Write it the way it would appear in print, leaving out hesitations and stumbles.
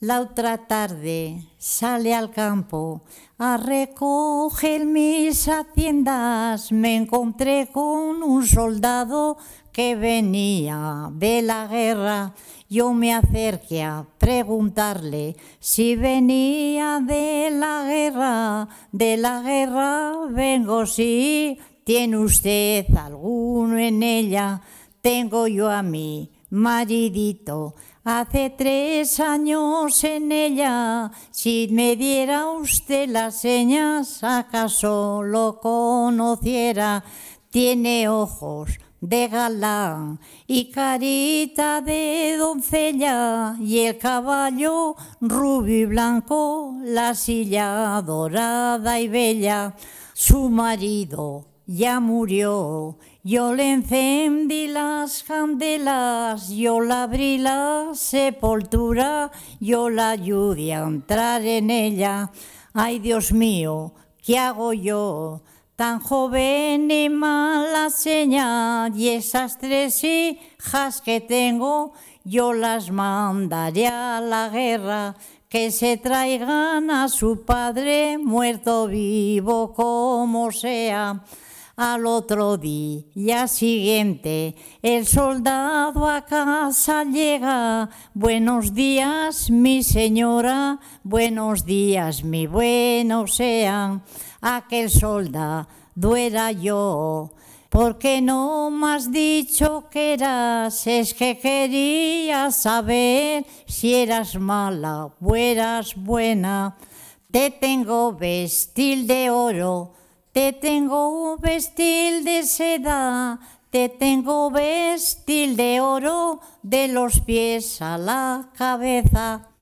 La otra tarde sale al campo a recoger mis haciendas. Me encontré con un soldado que venía de la guerra. Yo me acerqué a preguntarle si venía de la guerra. De la guerra vengo, sí. ¿Tiene usted alguno en ella? Tengo yo a mi maridito, hace 3 años en ella. Si me diera usted las señas, acaso lo conociera. Tiene ojos de galán y carita de doncella, y el caballo rubio y blanco, la silla dorada y bella. Su marido ya murió, yo le encendí las candelas, yo la abrí la sepultura, yo la ayudé a entrar en ella. Ay, Dios mío, ¿qué hago yo? Tan joven y mala seña, y esas 3 hijas que tengo, yo las mandaré a la guerra, que se traigan a su padre, muerto o vivo como sea. Al otro día siguiente, el soldado a casa llega. Buenos días, mi señora, buenos días, mi bueno sean. Aquel soldado era yo. ¿Por qué no me has dicho que eras? Es que quería saber si eras mala o eras buena. Te tengo vestir de oro, te tengo vestir de seda, te tengo vestir de oro de los pies a la cabeza.